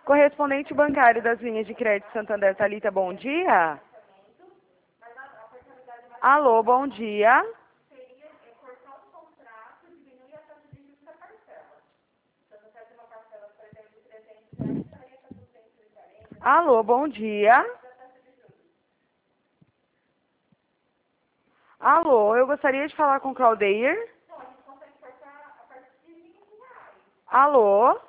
Correspondente bancário das linhas de crédito Santander, Thalita, bom dia. Alô, bom dia. Alô, bom dia. Alô, eu gostaria de falar com o Claudeir. Alô.